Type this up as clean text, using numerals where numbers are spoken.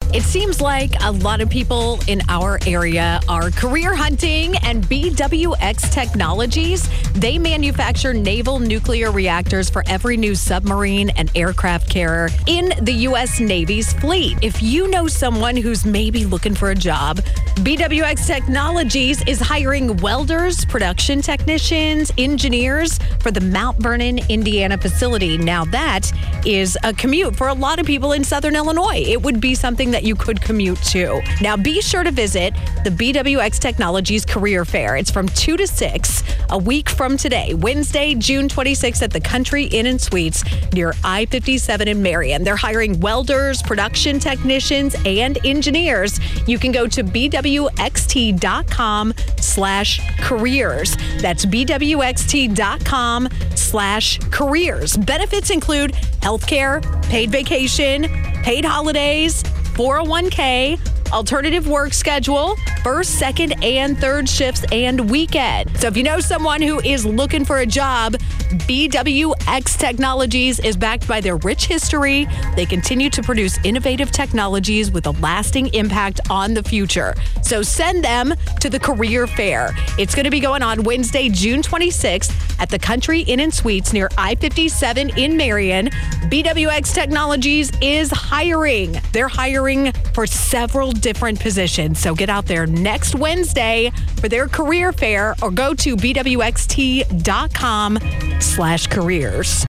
It seems like a lot of people in our area are career hunting, and BWX Technologies, they manufacture naval nuclear reactors for every new submarine and aircraft carrier in the U.S. Navy's fleet. If you know someone who's maybe looking for a job, BWX Technologies is hiring welders, production technicians, engineers for the Mount Vernon, Indiana facility. Now that is a commute for a lot of people in Southern Illinois. It would be something that you could commute to. Now be sure to visit the BWX Technologies Career Fair. It's from 2 to 6 a week from today, Wednesday, June 26th at the Country Inn & Suites near I-57 in Marion. They're hiring welders, production technicians, and engineers. You can go to bwxt.com/careers. That's bwxt.com/careers. Benefits include healthcare, paid vacation, paid holidays, 401k, alternative work schedule, first, second, and third shifts, and weekend. So if you know someone who is looking for a job, BWX Technologies is backed by their rich history. They continue to produce innovative technologies with a lasting impact on the future. So send them to the Career Fair. It's going to be going on Wednesday, June 26th at the Country Inn & Suites near I-57 in Marion. BWX Technologies is hiring. They're hiring for several different positions. So get out there next Wednesday for their career fair or go to bwxt.com/careers.